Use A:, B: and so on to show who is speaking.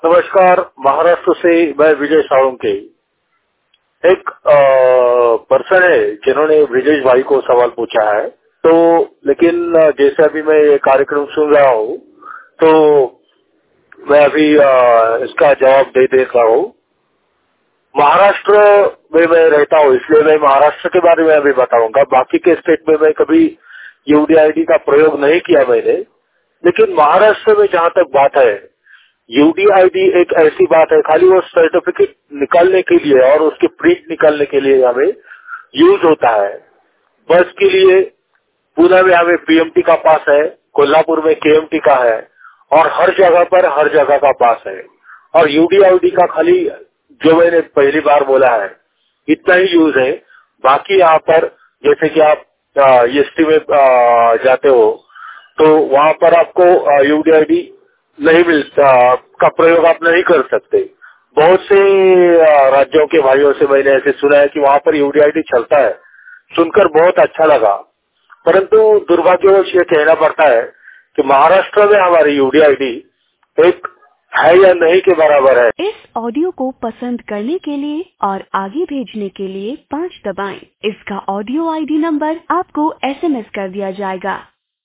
A: नमस्कार। महाराष्ट्र से मैं विजय साळुंके। एक पर्सन है जिन्होंने ब्रिजेश भाई को सवाल पूछा है, तो लेकिन जैसे अभी मैं ये कार्यक्रम सुन रहा हूँ तो मैं अभी इसका जवाब दे देता हूँ। महाराष्ट्र में मैं रहता हूँ, इसलिए मैं महाराष्ट्र के बारे में अभी बताऊंगा। बाकी के स्टेट में मैं कभी यूडीआईडी का प्रयोग नहीं किया मैंने, लेकिन महाराष्ट्र में जहाँ तक बात है, यूडीआईडी एक ऐसी बात है, खाली वो सर्टिफिकेट निकालने के लिए और उसके प्रिंट निकालने के लिए हमें यूज होता है। बस के लिए पुणे में हमें पीएमटी का पास है, कोल्हापुर में केएमटी का है और हर जगह पर हर जगह का पास है। और यूडीआईडी का खाली जो मैंने पहली बार बोला है इतना ही यूज है। बाकी यहाँ पर जैसे कि आप ईएसटी में जाते हो तो वहाँ पर आपको यूडीआईडी नहीं मिलता का प्रयोग आप नहीं कर सकते। बहुत से राज्यों के भाइयों से मैंने ऐसे सुना है कि वहाँ पर यूडीआईडी चलता है, सुनकर बहुत अच्छा लगा। परंतु दुर्भाग्यवश ये कहना पड़ता है कि महाराष्ट्र में हमारी यूडीआईडी एक है या नहीं के बराबर है।
B: इस ऑडियो को पसंद करने के लिए और आगे भेजने के लिए 5 दबाएं। इसका ऑडियो आईडी नंबर आपको एसएमएस कर दिया जाएगा।